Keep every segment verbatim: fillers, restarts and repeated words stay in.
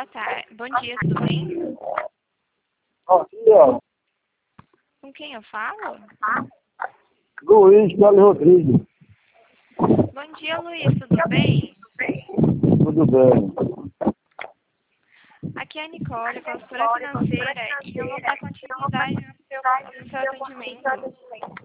Boa tarde. Bom dia, tudo bem? Bom dia. Com quem eu falo? Luiz Carlos Rodrigues. Bom dia, Luiz, tudo bem? Tudo bem. Aqui é a Nicole, consultora financeira, e eu vou dar continuidade no seu, no seu atendimento.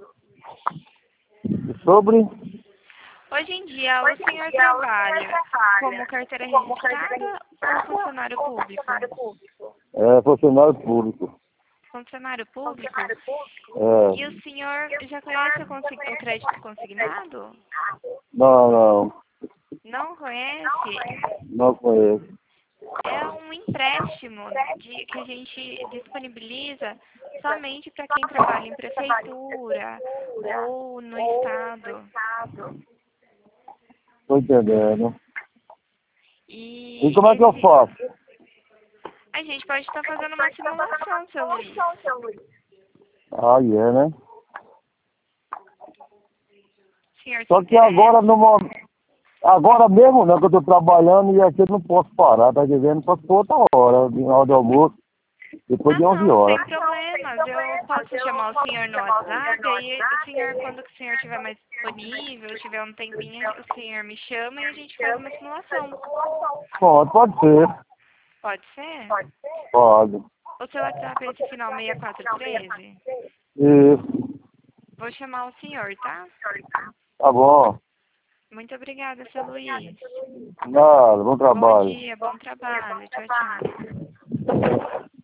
Sobre Hoje em dia, o senhor trabalha como carteira registrada ou funcionário público? é, funcionário público. Funcionário público? É, E o senhor já conhece o, consi- o crédito consignado? não, não, Não conhece? não conheço. É um empréstimo de, que a gente disponibiliza somente para quem trabalha em prefeitura ou no estado. Tô entendendo. E E como é que eu esse, faço? a gente pode estar fazendo uma simulação, seu Luiz. Ah, é, né? Senhor, se Só que interessa? agora, no momento, agora mesmo não, que eu tô trabalhando e aqui eu não posso parar, tá dizendo? Só se for outra hora, na hora do almoço, depois Ah, de onze não, sem horas. problemas. Eu posso chamar o senhor no WhatsApp, aí o senhor, quando o senhor estiver mais disponível, tiver um tempinho, o senhor me chama e a gente faz uma simulação. Pode, pode ser. Pode ser? Pode. O seu WhatsApp é esse final seis quatro um três? Isso. Vou chamar o senhor, tá? Tá bom. Muito obrigada, seu Luiz. Nada, bom Bom trabalho. dia, bom trabalho. Tchau, tchau.